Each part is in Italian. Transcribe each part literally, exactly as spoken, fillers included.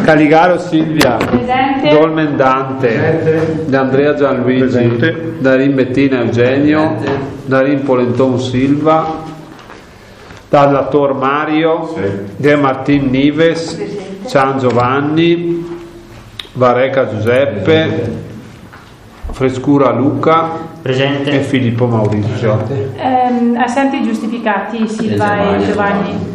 Caligaro Silvia. Presente. Dolmen Dante. Presente. D'Andrea Gianluigi. Presente. Darin Bettina Eugenio. Presente. Darin Polenton Silva. Dallator Mario. Sì. De Martin Nives. Presente. Cian Giovanni. Vareca Giuseppe. Presente. Frescura Luca. Presente. E Filippo Maurizio. Ehm, assenti giustificati Silva e Giovanni.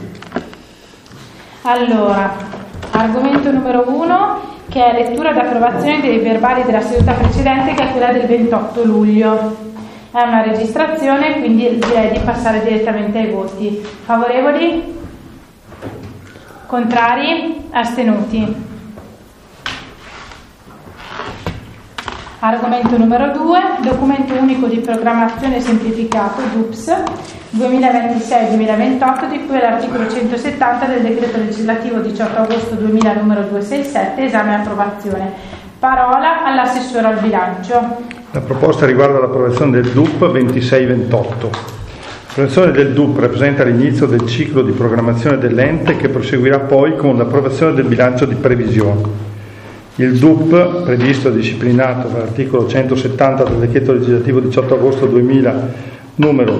Allora, argomento numero uno, che è lettura ed approvazione dei verbali della seduta precedente, che è quella del ventotto luglio. È una registrazione, quindi direi di passare direttamente ai voti. Favorevoli? Contrari? Astenuti? Argomento numero due, documento unico di programmazione semplificato D U P S duemilaventisei duemilaventotto, di cui è l'articolo centosettanta del decreto legislativo diciotto agosto duemila numero duecentosessantasette, esame e approvazione. Parola all'assessore al bilancio. La proposta riguarda l'approvazione del D U P ventisei ventotto. L'approvazione del D U P rappresenta l'inizio del ciclo di programmazione dell'ente, che proseguirà poi con l'approvazione del bilancio di previsione. Il D U P, previsto e disciplinato dall'articolo centosettanta del decreto legislativo diciotto agosto duemila numero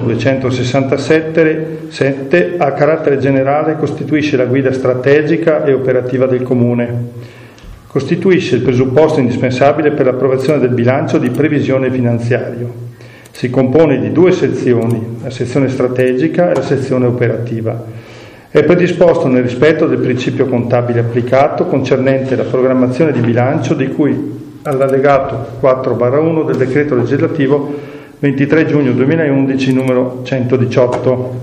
duecentosessantasette, a carattere generale costituisce la guida strategica e operativa del Comune. Costituisce il presupposto indispensabile per l'approvazione del bilancio di previsione finanziario. Si compone di due sezioni, la sezione strategica e la sezione operativa. È predisposto nel rispetto del principio contabile applicato concernente la programmazione di bilancio, di cui all'allegato quattro barra uno del decreto legislativo ventitré giugno duemilaundici numero centodiciotto.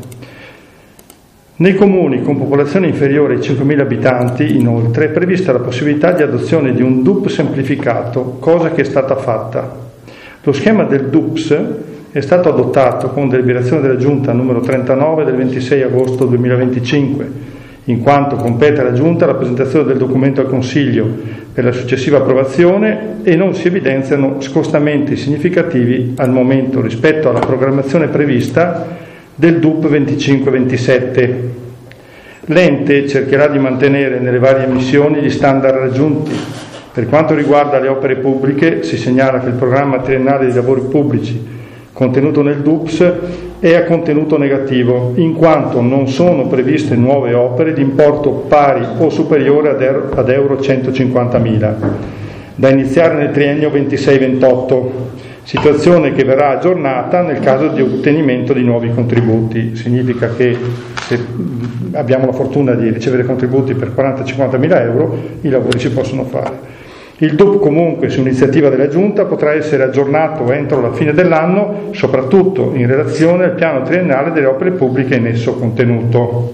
Nei comuni con popolazione inferiore ai cinquemila abitanti, inoltre, è prevista la possibilità di adozione di un D U P semplificato, cosa che è stata fatta. Lo schema del D U P S è stato adottato con deliberazione della Giunta numero trentanove del ventisei agosto duemilaventicinque, in quanto compete alla Giunta la presentazione del documento al Consiglio per la successiva approvazione e non si evidenziano scostamenti significativi al momento rispetto alla programmazione prevista del D U P venticinque ventisette. L'ente cercherà di mantenere nelle varie missioni gli standard raggiunti. Per quanto riguarda le opere pubbliche, si segnala che il programma triennale di lavori pubblici contenuto nel D U P S è a contenuto negativo, in quanto non sono previste nuove opere di importo pari o superiore ad, euro, ad euro centocinquantamila, da iniziare nel triennio ventisei ventotto, situazione che verrà aggiornata nel caso di ottenimento di nuovi contributi. Significa che se abbiamo la fortuna di ricevere contributi per quaranta cinquantamila euro, i lavori si possono fare. Il D U P comunque, su iniziativa della Giunta, potrà essere aggiornato entro la fine dell'anno, soprattutto in relazione al piano triennale delle opere pubbliche in esso contenuto.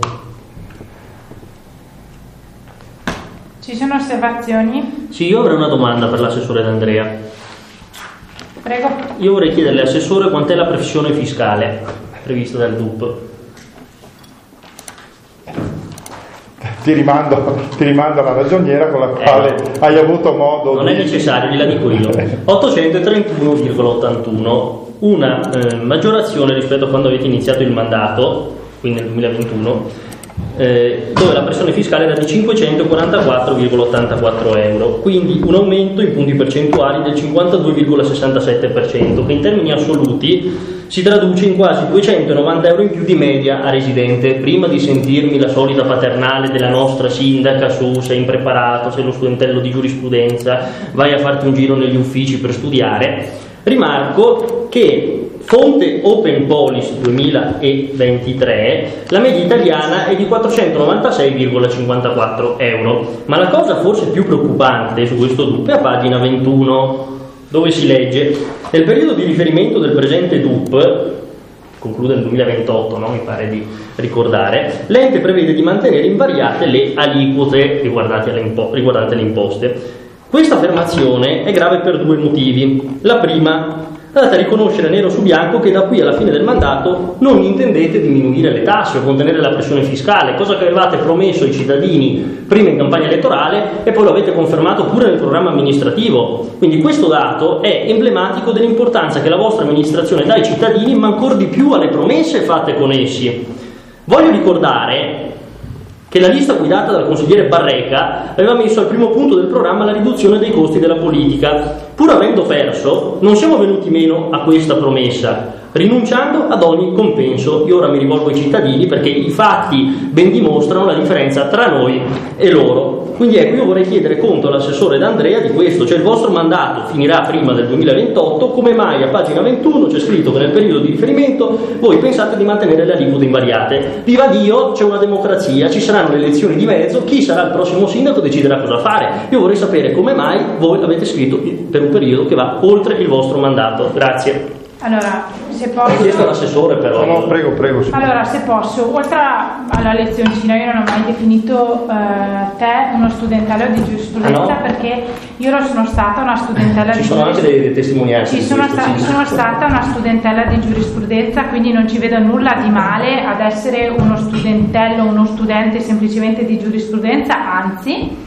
Ci sono osservazioni? Sì, io avrei una domanda per l'assessore D'Andrea. Prego. Io vorrei chiederle, assessore, quant'è la pressione fiscale prevista dal D U P? Ti rimando, ti rimando alla ragioniera con la quale eh, hai avuto modo non di... è necessario, gliela dico io. ottocentotrentuno virgola ottantuno, una eh, maggiorazione rispetto a quando avete iniziato il mandato, quindi nel duemilaventuno, eh, dove la pressione fiscale era di cinquecentoquarantaquattro virgola ottantaquattro euro, quindi un aumento in punti percentuali del cinquantadue virgola sessantasette per cento, che in termini assoluti si traduce in quasi duecentonovanta euro in più di media a residente. Prima di sentirmi la solita paternale della nostra sindaca su sei impreparato, sei lo studentello di giurisprudenza, vai a farti un giro negli uffici per studiare, rimarco che fonte Open Policy duemilaventitré la media italiana è di quattrocentonovantasei virgola cinquantaquattro euro, ma la cosa forse più preoccupante su questo D U P è a pagina ventuno, dove si legge: nel periodo di riferimento del presente D U P, conclude nel duemilaventotto, no? Mi pare di ricordare, l'ente prevede di mantenere invariate le aliquote riguardanti alle, impo- riguardanti alle imposte. Questa affermazione è grave per due motivi. La prima, date a riconoscere nero su bianco che da qui alla fine del mandato non intendete diminuire le tasse o contenere la pressione fiscale, cosa che avevate promesso ai cittadini prima in campagna elettorale e poi lo avete confermato pure nel programma amministrativo. Quindi questo dato è emblematico dell'importanza che la vostra amministrazione dà ai cittadini, ma ancor di più alle promesse fatte con essi. Voglio ricordare che la lista guidata dal consigliere Barreca aveva messo al primo punto del programma la riduzione dei costi della politica. Pur avendo perso, non siamo venuti meno a questa promessa, rinunciando ad ogni compenso. Io ora mi rivolgo ai cittadini perché i fatti ben dimostrano la differenza tra noi e loro. Quindi ecco, io vorrei chiedere conto all'assessore D'Andrea di questo, cioè il vostro mandato finirà prima del duemilaventotto, come mai a pagina ventuno c'è scritto che nel periodo di riferimento voi pensate di mantenere le aliquote invariate? Viva Dio, c'è una democrazia, ci saranno le elezioni di mezzo, chi sarà il prossimo sindaco deciderà cosa fare. Io vorrei sapere come mai voi avete scritto per un periodo che va oltre il vostro mandato. Grazie. Allora, se posso... Ho chiesto all'assessore però. No, prego, prego. Sì. Allora, se posso, oltre alla lezioncina, io non ho mai definito eh, te uno studentello di giurisprudenza, ah, no? perché io non sono stata una studentella Ci di sono anche delle testimonianze. Ci sono, sta- sono stata una studentella di giurisprudenza, quindi non ci vedo nulla di male ad essere uno studentello, uno studente semplicemente di giurisprudenza, anzi...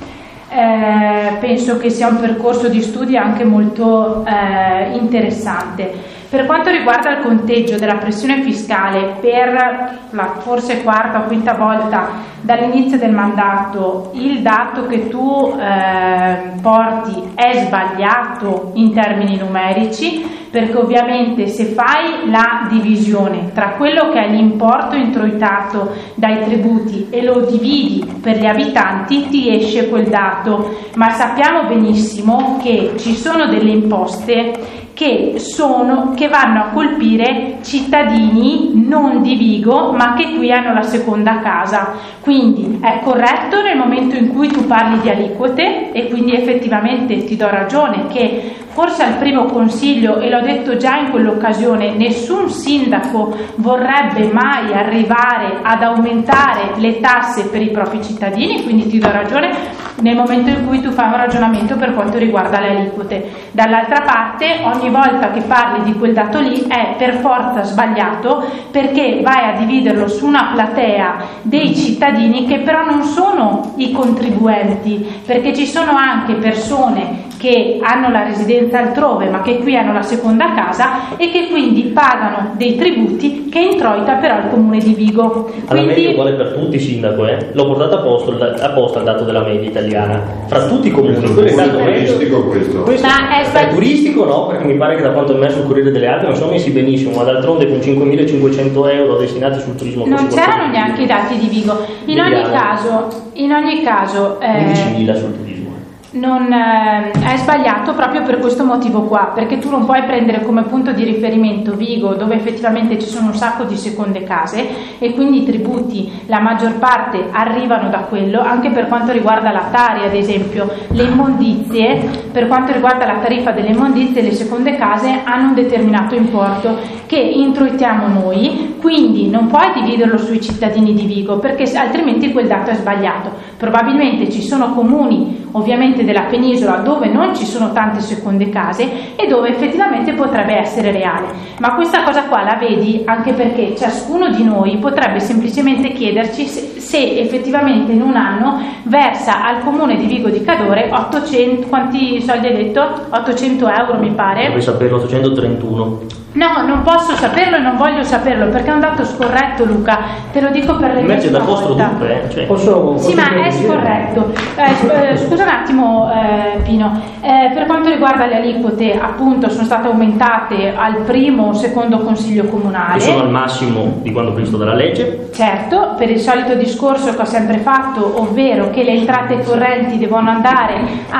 Eh, penso che sia un percorso di studi anche molto eh, interessante. Per quanto riguarda il conteggio della pressione fiscale per la forse quarta o quinta volta dall'inizio del mandato, il dato che tu eh, porti è sbagliato in termini numerici, perché ovviamente se fai la divisione tra quello che è l'importo introitato dai tributi e lo dividi per gli abitanti ti esce quel dato, ma sappiamo benissimo che ci sono delle imposte che, sono, che vanno a colpire cittadini non di Vigo ma che qui hanno la seconda casa, quindi è corretto nel momento in cui tu parli di aliquote e quindi effettivamente ti do ragione che forse al primo consiglio, e l'ho detto già in quell'occasione, nessun sindaco vorrebbe mai arrivare ad aumentare le tasse per i propri cittadini, quindi ti do ragione nel momento in cui tu fai un ragionamento per quanto riguarda le aliquote. Dall'altra parte, ogni volta che parli di quel dato lì è per forza sbagliato, perché vai a dividerlo su una platea dei cittadini che però non sono i contribuenti, perché ci sono anche persone che hanno la residenza altrove ma che qui hanno la seconda casa e che quindi pagano dei tributi che introita però il comune di Vigo. Alla quindi... media uguale per tutti, sindaco, eh? L'ho portato a posto, a posto il dato della media italiana fra tutti i comuni. Questo è dato turistico questo. questo ma è, è turistico, no? Perché mi pare che da quanto è messo il Corriere delle Alpi non sono messi benissimo, ma d'altronde con cinquemilacinquecento euro destinati sul turismo non c'erano neanche i dati di Vigo. In ogni caso, in ogni caso eh... quindicimila sul turismo. Non, eh, è sbagliato proprio per questo motivo qua, perché tu non puoi prendere come punto di riferimento Vigo, dove effettivamente ci sono un sacco di seconde case e quindi i tributi, la maggior parte arrivano da quello, anche per quanto riguarda la Tari, ad esempio le immondizie, per quanto riguarda la tariffa delle immondizie, le seconde case hanno un determinato importo che introitiamo noi, quindi non puoi dividerlo sui cittadini di Vigo, perché altrimenti quel dato è sbagliato. Probabilmente ci sono comuni ovviamente della penisola dove non ci sono tante seconde case e dove effettivamente potrebbe essere reale, ma questa cosa qua la vedi anche perché ciascuno di noi potrebbe semplicemente chiederci se, se effettivamente in un anno versa al comune di Vigo di Cadore ottocento, quanti soldi hai detto? ottocento euro mi pare. Vuoi saperlo? ottocentotrentuno. No, non posso saperlo e non voglio saperlo perché è un dato scorretto, Luca, te lo dico per l'ennesima volta. Dupe, cioè. Posso, sì, ma è scorretto. Eh, scusa un attimo eh, Pino, eh, per quanto riguarda le aliquote appunto sono state aumentate al primo o secondo consiglio comunale. E sono al massimo di quanto previsto dalla legge? Certo, per il solito discorso che ho sempre fatto, ovvero che le entrate correnti devono andare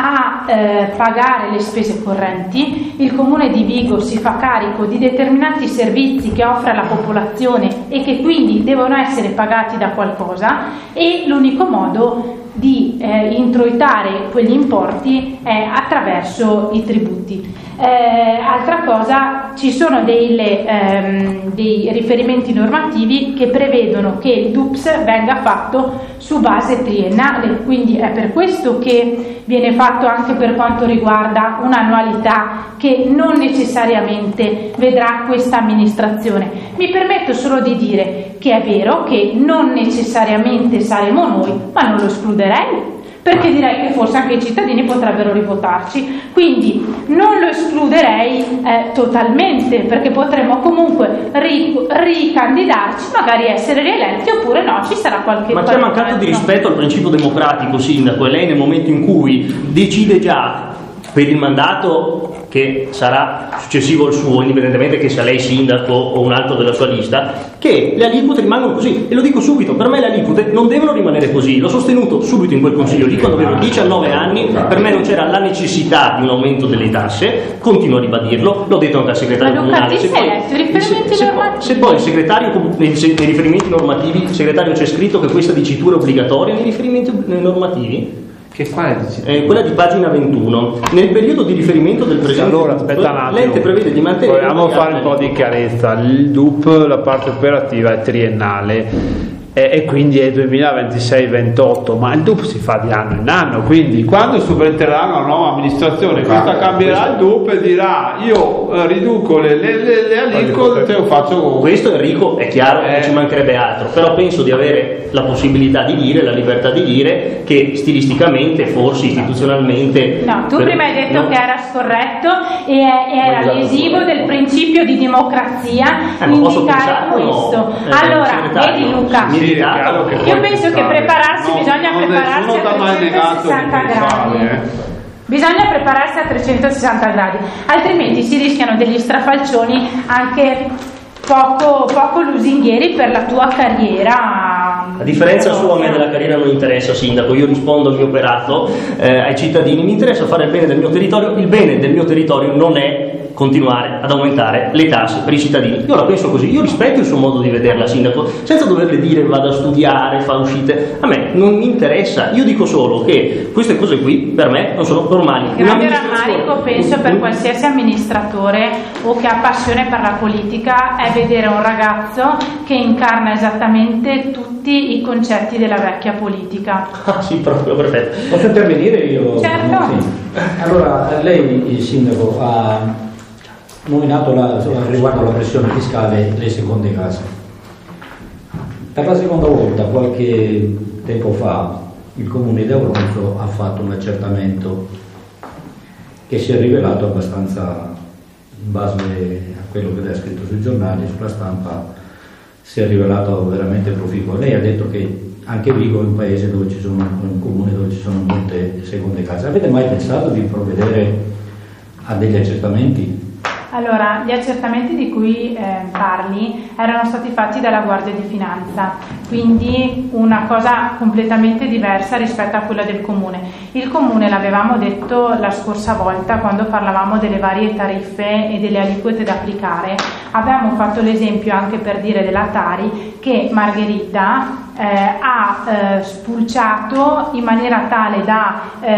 a eh, pagare le spese correnti, il comune di Vigo si fa carico di determinati servizi che offre alla popolazione e che quindi devono essere pagati da qualcosa e l'unico modo di eh, introitare quegli importi è attraverso i tributi. Eh, altra cosa, ci sono delle, ehm, dei riferimenti normativi che prevedono che il D U P S venga fatto su base triennale, quindi è per questo che viene fatto anche per quanto riguarda un'annualità che non necessariamente vedrà questa amministrazione. Mi permetto solo di dire che è vero che non necessariamente saremo noi, ma non lo escluderei, perché direi che forse anche i cittadini potrebbero rivotarci, quindi non lo escluderei eh, totalmente, perché potremmo comunque ri- ricandidarci, magari essere rieletti oppure no, ci sarà qualche... Ma c'è mancato di rispetto al principio democratico, sindaco, e lei nel momento in cui decide già per il mandato che sarà successivo al suo, indipendentemente che sia lei sindaco o un altro della sua lista, che le aliquote rimangono così. E lo dico subito, per me le aliquote non devono rimanere così. L'ho sostenuto subito in quel consiglio lì, quando avevo diciannove anni, per me non c'era la necessità di un aumento delle tasse, continuo a ribadirlo, l'ho detto anche al segretario comunale. Se poi, se, se, poi, se poi il segretario, nei, nei riferimenti normativi, il segretario c'è scritto che questa dicitura è obbligatoria nei riferimenti normativi, che quale dicitura? Eh, quella di pagina ventuno. Nel periodo di riferimento del presente allora, aspetta un attimo, l'ente prevede di mantenere... Vogliamo fare un po' di chiarezza. Il D U P, la parte operativa è triennale e, e quindi è duemilaventisei ventotto, ma il D U P si fa di anno in anno, quindi quando subentrerà una nuova amministrazione, questa cambierà il D U P e dirà io eh, riduco le, le, le, le aliquote o faccio... Questo Enrico è chiaro, eh. non ci mancherebbe altro, però penso di avere la possibilità di dire, la libertà di dire che stilisticamente, forse istituzionalmente... No, tu per, prima hai detto no? che era scorretto e era lesivo del principio di democrazia eh, indicare questo. No? Eh, allora, vedi Luca, sì, che io penso che prepararsi no, bisogna prepararsi a trecentosessanta gradi. Eh. Bisogna prepararsi a trecentosessanta gradi, altrimenti si rischiano degli strafalcioni anche poco, poco lusinghieri per la tua carriera. A differenza sua, a me della carriera non interessa, sindaco, io rispondo al mio operato, eh, ai cittadini, mi interessa fare il bene del mio territorio, il bene del mio territorio non è continuare ad aumentare le tasse per i cittadini. Io la penso così, io rispetto il suo modo di vederla, sindaco, senza doverle dire vada a studiare, fa uscite, a me non mi interessa, io dico solo che queste cose qui per me non sono normali. Il grande rammarico, penso, per qualsiasi amministratore o che ha passione per la politica è vedere un ragazzo che incarna esattamente tutti i concetti della vecchia politica. Ah sì, proprio perfetto. Posso intervenire io? Certo. Sì. Allora, lei, il sindaco, ha nominato la, riguardo alla pressione fiscale le seconde case. Per la seconda volta, qualche tempo fa, il comune di Auronzo ha fatto un accertamento che si è rivelato abbastanza, in base a quello che lei ha scritto sui giornali, sulla stampa, si è rivelato veramente proficuo. Lei ha detto che anche Vigo è un paese dove ci sono, un comune dove ci sono molte seconde case. Avete mai pensato di provvedere a degli accertamenti? Allora, gli accertamenti di cui eh, parli erano stati fatti dalla Guardia di Finanza, quindi una cosa completamente diversa rispetto a quella del Comune. Il Comune, l'avevamo detto la scorsa volta quando parlavamo delle varie tariffe e delle aliquote da applicare, abbiamo fatto l'esempio anche per dire della Tari che Margherita eh, ha eh, spulciato in maniera tale da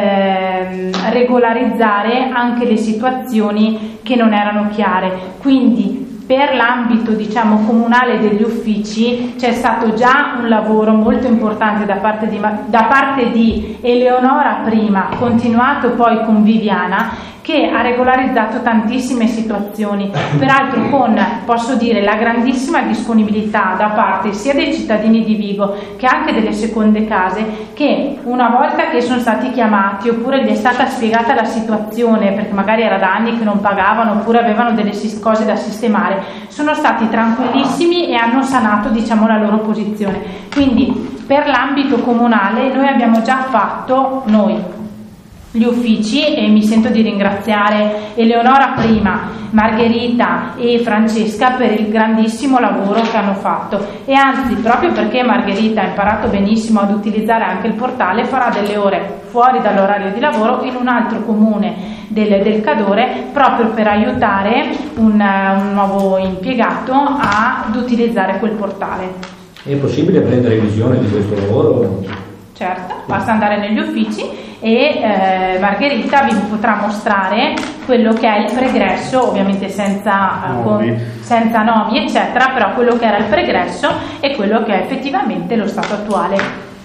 eh, regolarizzare anche le situazioni che non erano chiare, quindi per l'ambito diciamo comunale degli uffici c'è stato già un lavoro molto importante da parte di, da parte di Eleonora prima, continuato poi con Viviana, che ha regolarizzato tantissime situazioni, peraltro con, posso dire, la grandissima disponibilità da parte sia dei cittadini di Vigo che anche delle seconde case, che una volta che sono stati chiamati oppure gli è stata spiegata la situazione, perché magari era da anni che non pagavano oppure avevano delle cose da sistemare, sono stati tranquillissimi e hanno sanato diciamo la loro posizione. Quindi per l'ambito comunale noi abbiamo già fatto noi gli uffici, e mi sento di ringraziare Eleonora prima, Margherita e Francesca per il grandissimo lavoro che hanno fatto, e anzi proprio perché Margherita ha imparato benissimo ad utilizzare anche il portale, farà delle ore fuori dall'orario di lavoro in un altro comune del, del Cadore proprio per aiutare un, un nuovo impiegato ad utilizzare quel portale. È possibile prendere visione di questo lavoro? Certo, basta andare negli uffici e eh, Margherita vi potrà mostrare quello che è il pregresso, ovviamente senza, eh, con, senza nomi eccetera, però quello che era il pregresso e quello che è effettivamente lo stato attuale.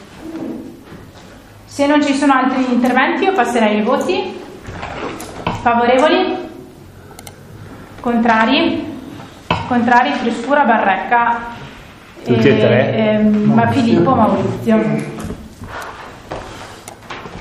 Se non ci sono altri interventi io passerei ai voti. Favorevoli? Contrari? Contrari, Frescura, Barrecca, tutti e tre. Eh, ma Filippo, Maurizio.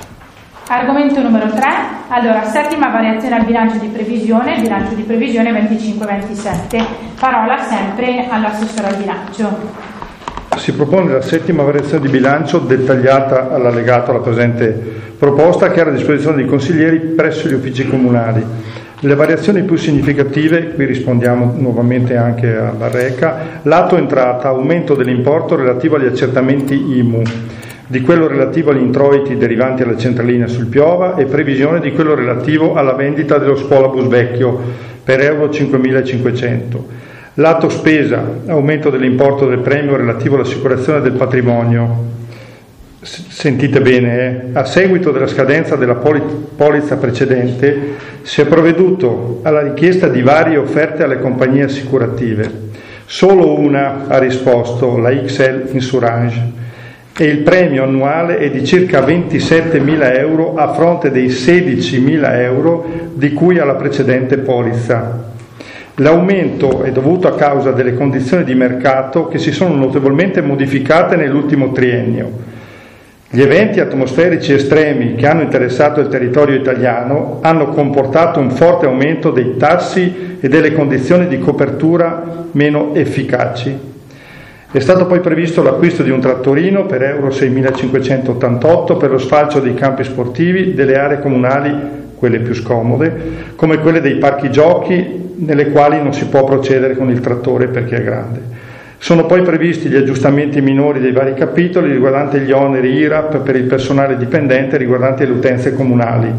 Argomento numero tre, allora settima variazione al bilancio di previsione, bilancio di previsione venticinque ventisette, parola sempre all'assessore al bilancio. Si propone la settima variazione di bilancio dettagliata all'allegato alla presente proposta, che era a disposizione dei consiglieri presso gli uffici comunali. Le variazioni più significative, qui rispondiamo nuovamente anche a Barreca: lato entrata, aumento dell'importo relativo agli accertamenti I M U, di quello relativo agli introiti derivanti alla centralina sul Piova e previsione di quello relativo alla vendita dello scuolabus vecchio per euro cinquemilacinquecento. Lato spesa, aumento dell'importo del premio relativo all'assicurazione del patrimonio. Sentite bene, eh? A seguito della scadenza della poli- polizza precedente si è provveduto alla richiesta di varie offerte alle compagnie assicurative. Solo una ha risposto, la X L Insurance, e il premio annuale è di circa ventisettemila euro a fronte dei sedicimila euro di cui alla precedente polizza. L'aumento è dovuto a causa delle condizioni di mercato che si sono notevolmente modificate nell'ultimo triennio. Gli eventi atmosferici estremi che hanno interessato il territorio italiano hanno comportato un forte aumento dei tassi e delle condizioni di copertura meno efficaci. È stato poi previsto l'acquisto di un trattorino per euro seimilacinquecentottantotto per lo sfalcio dei campi sportivi delle aree comunali, quelle più scomode, come quelle dei parchi giochi, nelle quali non si può procedere con il trattore perché è grande. Sono poi previsti gli aggiustamenti minori dei vari capitoli riguardanti gli oneri I R A P per il personale dipendente riguardanti le utenze comunali.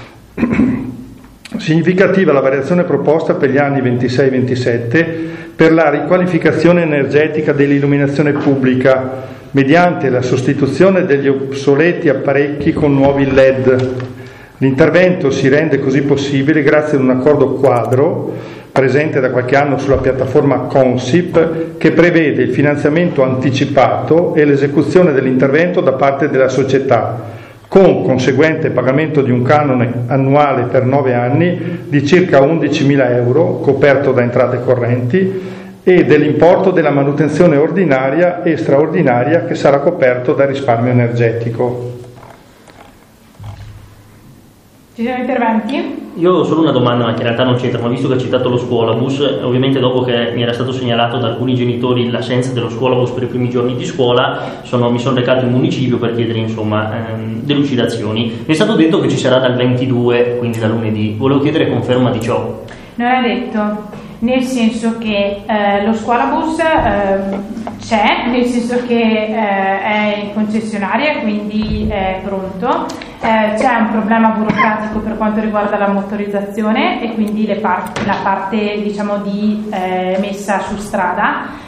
Significativa la variazione proposta per gli anni ventisei ventisette per la riqualificazione energetica dell'illuminazione pubblica mediante la sostituzione degli obsoleti apparecchi con nuovi L E D. L'intervento si rende così possibile grazie ad un accordo quadro presente da qualche anno sulla piattaforma Consip, che prevede il finanziamento anticipato e l'esecuzione dell'intervento da parte della società, con conseguente pagamento di un canone annuale per nove anni di circa undicimila euro, coperto da entrate correnti, e dell'importo della manutenzione ordinaria e straordinaria che sarà coperto dal risparmio energetico. Ci sono interventi? Io ho solo una domanda, ma che in realtà non c'entra, ma visto che ha citato lo scuolabus, ovviamente dopo che mi era stato segnalato da alcuni genitori l'assenza dello scuolabus per i primi giorni di scuola, sono, mi sono recato in municipio per chiedere insomma ehm, delucidazioni. Mi è stato detto che ci sarà dal ventidue, quindi da lunedì. Volevo chiedere conferma di ciò. Non è detto, nel senso che eh, lo scuolabus eh, c'è, nel senso che eh, è in concessionaria, quindi è pronto. Eh, c'è un problema burocratico per quanto riguarda la motorizzazione e quindi le part- la parte diciamo di eh, messa su strada.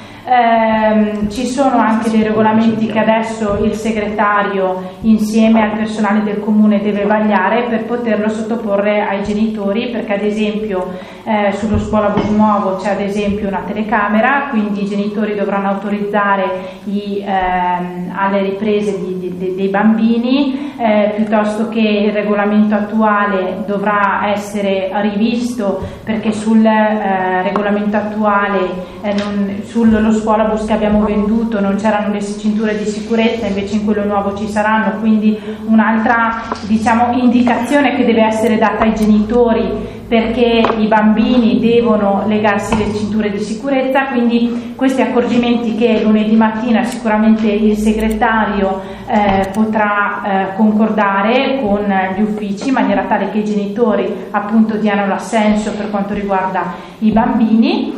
Eh, ci sono anche dei regolamenti che adesso il segretario insieme al personale del comune deve vagliare per poterlo sottoporre ai genitori, perché ad esempio eh, sullo scuolabus nuovo c'è ad esempio una telecamera, quindi i genitori dovranno autorizzare i, ehm, alle riprese di, di, di, dei bambini, eh, piuttosto che il regolamento attuale dovrà essere rivisto, perché sul eh, regolamento attuale eh, non, sullo scuolabus che abbiamo venduto non c'erano le cinture di sicurezza, invece in quello nuovo ci saranno, quindi un'altra diciamo indicazione che deve essere data ai genitori, perché i bambini devono legarsi le cinture di sicurezza. Quindi questi accorgimenti che lunedì mattina sicuramente il segretario eh, potrà eh, concordare con gli uffici in maniera tale che i genitori appunto diano l'assenso per quanto riguarda i bambini.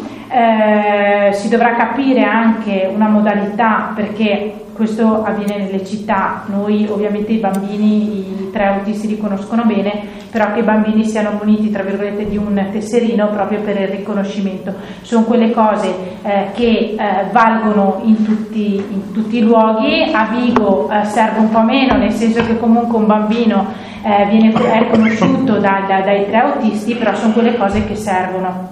Eh, si dovrà capire anche una modalità, perché questo avviene nelle città, noi ovviamente i bambini, i tre autisti li conoscono bene, però che i bambini siano muniti tra virgolette di un tesserino proprio per il riconoscimento. Sono quelle cose eh, che eh, valgono in tutti, in tutti i luoghi. A Vigo eh, serve un po' meno, nel senso che comunque un bambino eh, viene, è conosciuto da, da, dai tre autisti, però sono quelle cose che servono.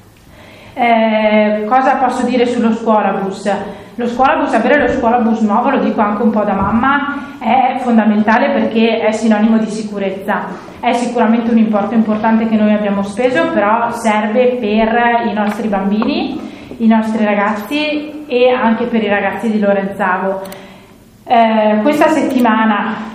Eh, cosa posso dire sullo scuolabus? Lo scuolabus, avere lo scuolabus nuovo, lo dico anche un po' da mamma, è fondamentale perché è sinonimo di sicurezza. È sicuramente un importo importante che noi abbiamo speso, però serve per i nostri bambini, i nostri ragazzi e anche per i ragazzi di Lorenzavo. Eh, questa settimana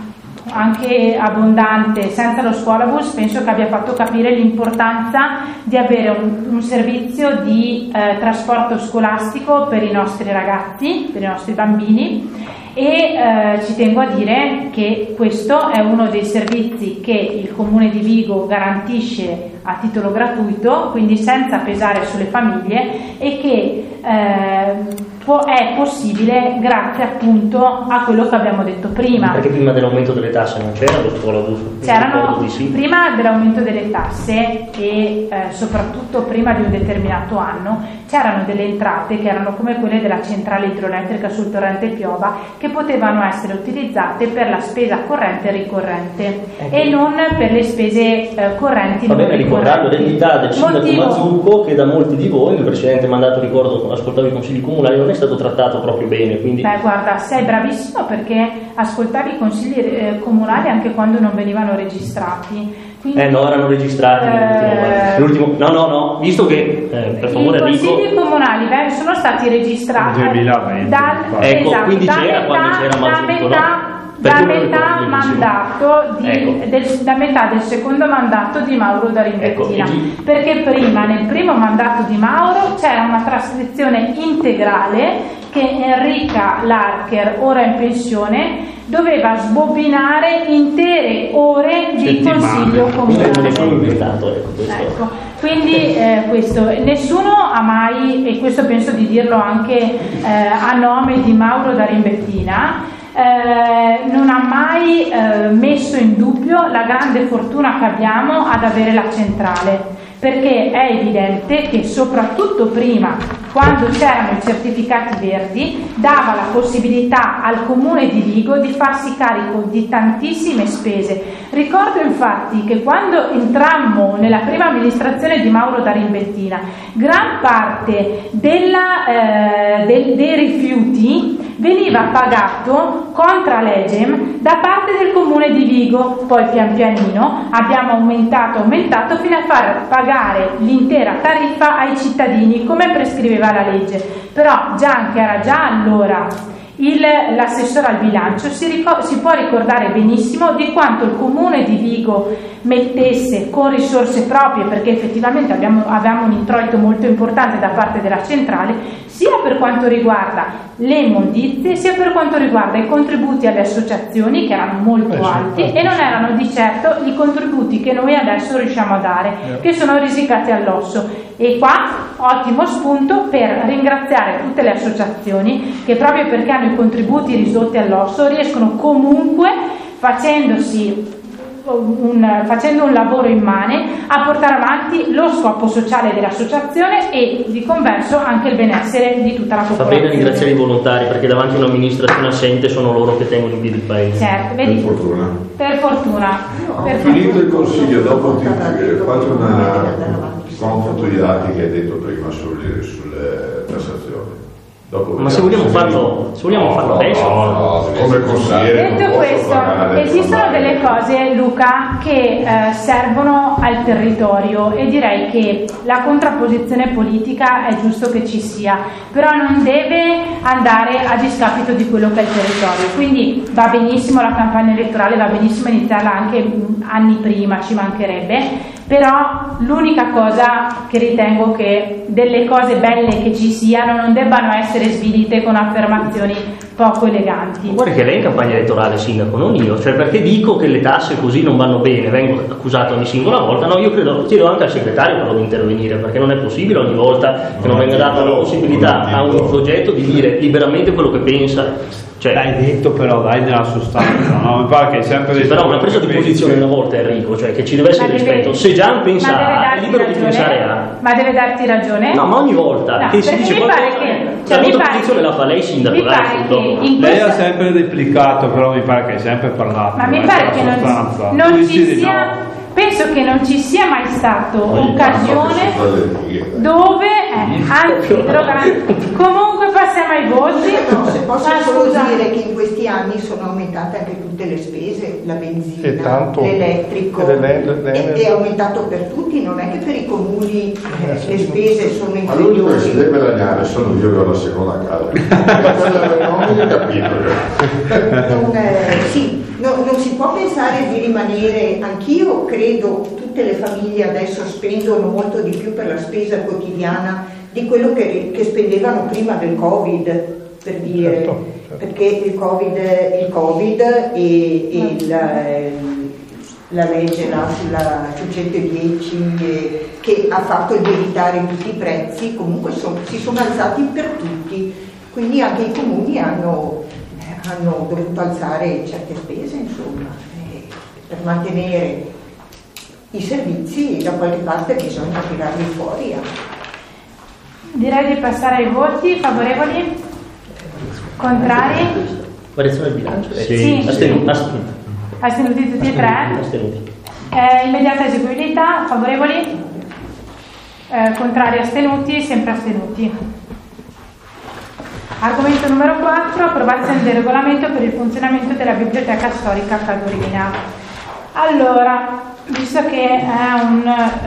anche abbondante senza lo scuolabus penso che abbia fatto capire l'importanza di avere un, un servizio di eh, trasporto scolastico per i nostri ragazzi, per i nostri bambini, e eh, ci tengo a dire che questo è uno dei servizi che il Comune di Vigo garantisce a titolo gratuito, quindi senza pesare sulle famiglie, e che eh, può, è possibile grazie appunto a quello che abbiamo detto prima. Perché prima dell'aumento delle tasse non c'era lo scuolabus? C'erano di sì. Prima dell'aumento delle tasse e eh, soprattutto prima di un determinato anno c'erano delle entrate che erano come quelle della centrale idroelettrica sul torrente Piova, che potevano essere utilizzate per la spesa corrente e ricorrente ecco. e non per le spese eh, correnti. Va bene, ricordando l'eredità del sindaco Motivo... Mazzucco, che da molti di voi nel precedente mandato, ricordo, ascoltavo i consigli comunali, non è stato trattato proprio bene, quindi... Beh, guarda, sei bravissimo perché ascoltavi i consigli eh, comunali anche quando non venivano registrati. Quindi, eh no, erano registrati eh, l'ultimo, no no no, visto che eh, per favore i consigli Enrico, comunali beh, sono stati registrati duemilaventi, dal, ecco, esatto, quindi da c'era metà, quando c'era da Mazzucco, metà, no? da Perché metà mandato di, ecco. del, da metà del secondo mandato di Mauro D'Arimbettina, ecco, chi... perché prima nel primo mandato di Mauro c'era una trascrizione integrale che Enrica Larcher, ora in pensione, doveva sbobinare intere ore di Settimane. consiglio comunale. non è solo inventato, ecco, questo. Ecco, quindi eh, questo, nessuno ha mai, e questo penso di dirlo anche eh, a nome di Mauro D'Arimbettina, eh, non ha mai eh, messo in dubbio la grande fortuna che abbiamo ad avere la centrale, perché è evidente che soprattutto prima, quando c'erano i certificati verdi, dava la possibilità al Comune di Vigo di farsi carico di tantissime spese. Ricordo infatti che quando entrammo nella prima amministrazione di Mauro D'Arimbettina, gran parte della, eh, del, dei rifiuti veniva pagato contra legem da parte del Comune di Vigo, poi pian pianino abbiamo aumentato, aumentato fino a far pagare l'intera tariffa ai cittadini come prescriveva la legge. Però Gian, che era già allora il, l'assessore al bilancio, si, ricor- si può ricordare benissimo di quanto il Comune di Vigo mettesse con risorse proprie, perché effettivamente abbiamo, avevamo un introito molto importante da parte della centrale, sia per quanto riguarda le immondizie, sia per quanto riguarda i contributi alle associazioni, che erano molto eh, alti, sì, e non erano di certo i contributi che noi adesso riusciamo a dare, yeah. che sono risicati all'osso. E qua ottimo spunto per ringraziare tutte le associazioni che, proprio perché hanno i contributi ridotti all'osso, riescono comunque, facendosi Un, facendo un lavoro immane, a portare avanti lo scopo sociale dell'associazione e di converso anche il benessere di tutta la popolazione. Va bene ringraziare i volontari, perché davanti a un'amministrazione assente sono loro che tengono in piedi il paese. Certo, vedi? Per fortuna. Per fortuna. No, per finito fortuna. il consiglio, dopo ti eh, faccio una confronto i dati che hai detto prima sulle, sulle tassazioni. Dopo Ma se vogliamo farlo, se vogliamo no, farlo no, adesso, no, no, come consigliere non Detto posso questo, pagare, esistono pagare. delle cose, Luca, che eh, servono al territorio, e direi che la contrapposizione politica è giusto che ci sia, però non deve andare a discapito di quello che è il territorio. Quindi va benissimo la campagna elettorale, va benissimo iniziarla anche mh, anni prima, ci mancherebbe, però l'unica cosa che ritengo che delle cose belle che ci siano non debbano essere svilite con affermazioni poco eleganti. guarda che lei è in campagna elettorale, sindaco, non io, cioè perché dico che le tasse così non vanno bene, vengo accusato ogni singola volta. No, io credo, chiedo anche al segretario però di intervenire, perché non è possibile ogni volta che non venga data la possibilità a un progetto di dire liberamente quello che pensa. Cioè, L'hai detto però, dai, nella sostanza, no? Mi pare che è sempre sì, detto però una presa di che posizione pensi. una volta, Enrico, cioè che ci deve essere Ma deve- rispetto. Se Gian pensa ma deve A, è darti libero di ragione? pensare A. Ma deve darti ragione? No, ma ogni volta No, che si perché dice mi qualcosa, pare che- la cioè, mi pare contrapposizione che- la fa lei, sindaco, mi dai, pare sul che dopo. in Lei ha questa- sempre replicato, però mi pare che hai sempre parlato. Ma mi questa pare che non, sostanza. non Tu ci dici di sia, no. penso che non ci sia mai stato Ogni occasione tanto che si fa le righe. dove, eh, anzi, drogante. Comunque passiamo ai voti. No, se posso Ah, solo scusa. dire che in questi anni sono aumentate anche tutte le spese, la benzina, E tanto. l'elettrico, E le- le- le- ed è aumentato per tutti, non è che per i comuni eh, le spese sono Ma l'unico che si inferiori. deve lagnare sono io che ho la seconda casa. Quella del nome ho capito. Non, eh, sì, no, non si può pensare di rimanere, anch'io credo tutte le famiglie adesso spendono molto di più per la spesa quotidiana di quello che, che spendevano prima del Covid, per dire, certo, certo. Perché il Covid, il COVID e, e il, la legge là, sulla, sul centodieci eh, che ha fatto lievitare tutti i prezzi, comunque son, si sono alzati per tutti, quindi anche i comuni hanno, eh, hanno dovuto alzare certe spese, insomma, eh, per mantenere i servizi da qualche parte bisogna tirarli fuori. Eh. Direi di passare ai voti. Favorevoli? Contrari? Variazione del bilancio? Sì. sì. Astenuti. Astenuti. Astenuti tutti e tre? Astenuti. Eh, immediata eseguibilità, favorevoli? Eh, contrari, astenuti, sempre astenuti. Argomento numero quattro, approvazione del regolamento per il funzionamento della Biblioteca Storica Cadorina. Allora, visto che è un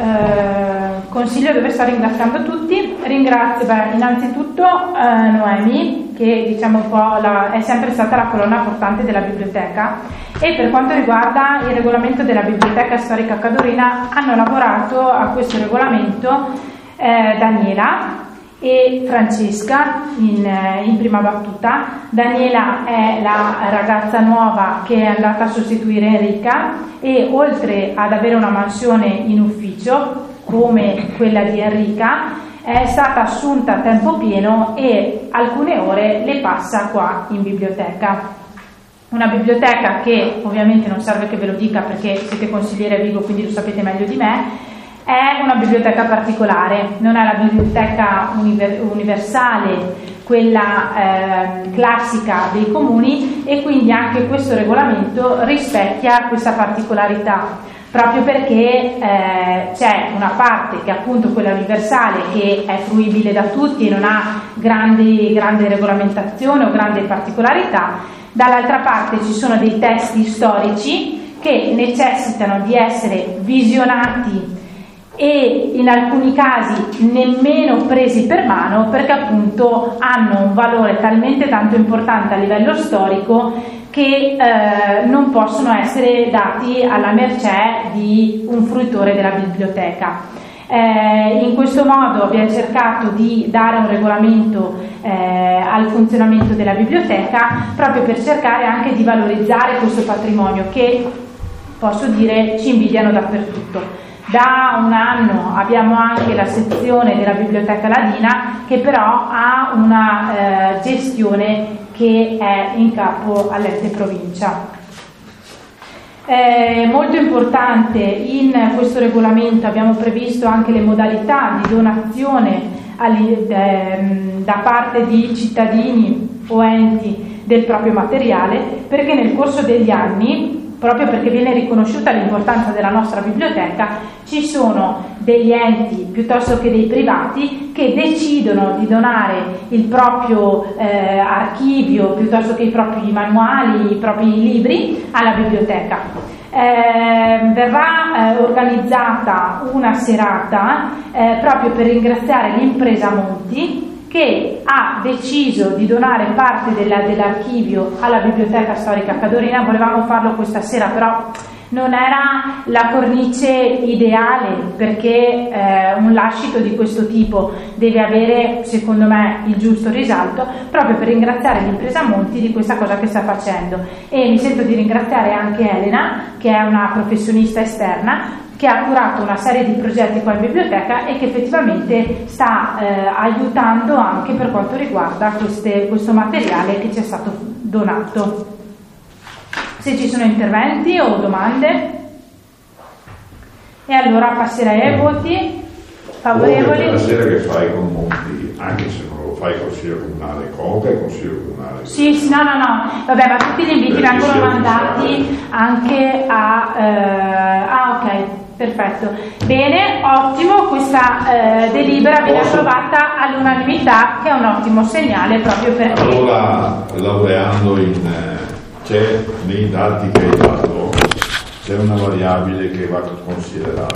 eh, consiglio dove sto ringraziando tutti, ringrazio beh, innanzitutto eh, Noemi, che diciamo un po' la, è sempre stata la colonna portante della biblioteca, e per quanto riguarda il regolamento della Biblioteca Storica Cadorina hanno lavorato a questo regolamento eh, Daniela e Francesca in, in prima battuta. Daniela è la ragazza nuova che è andata a sostituire Enrica e oltre ad avere una mansione in ufficio come quella di Enrica è stata assunta a tempo pieno e alcune ore le passa qua in biblioteca. Una biblioteca che ovviamente non serve che ve lo dica perché siete consigliere a Vigo, quindi lo sapete meglio di me. È una biblioteca particolare, non è la biblioteca univer- universale, quella eh, classica dei comuni, e quindi anche questo regolamento rispecchia questa particolarità, proprio perché eh, c'è una parte che è appunto quella universale, che è fruibile da tutti e non ha grandi, grande regolamentazione o grande particolarità. Dall'altra parte ci sono dei testi storici che necessitano di essere visionati e in alcuni casi nemmeno presi per mano, perché appunto hanno un valore talmente tanto importante a livello storico che eh, non possono essere dati alla mercé di un fruitore della biblioteca. Eh, in questo modo abbiamo cercato di dare un regolamento eh, al funzionamento della biblioteca, proprio per cercare anche di valorizzare questo patrimonio che, posso dire, ci invidiano dappertutto. Da un anno abbiamo anche la sezione della Biblioteca Ladina, che però ha una eh, gestione che è in capo all'ente provincia. Eh, molto importante in questo regolamento abbiamo previsto anche le modalità di donazione agli, ehm, da parte di cittadini o enti del proprio materiale, perché nel corso degli anni, proprio perché viene riconosciuta l'importanza della nostra biblioteca, ci sono degli enti piuttosto che dei privati che decidono di donare il proprio eh, archivio piuttosto che i propri manuali, i propri libri alla biblioteca. Eh, verrà eh, organizzata una serata eh, proprio per ringraziare l'impresa Monti, che ha deciso di donare parte della, dell'archivio alla Biblioteca Storica Cadorina. Volevamo farlo questa sera, però non era la cornice ideale, perché eh, un lascito di questo tipo deve avere, secondo me, il giusto risalto, proprio per ringraziare l'impresa Monti di questa cosa che sta facendo. E mi sento di ringraziare anche Elena, che è una professionista esterna, che ha curato una serie di progetti qua in biblioteca e che effettivamente sta eh, aiutando anche per quanto riguarda queste, questo materiale che ci è stato donato. Se ci sono interventi o domande, e allora passerei ai voti. Favorevoli? La sera che fai con Monti, anche se non lo fai consiglio comunale, conca e consiglio comunale. Sì, sì, no, no, no, vabbè, ma tutti gli inviti vengono mandati anche a... Eh, ah, ok. Perfetto, bene, ottimo, questa eh, delibera viene approvata all'unanimità, che è un ottimo segnale, proprio perché... Allora, laureando in... Eh, c'è nei dati che hai dato, c'è una variabile che va considerata.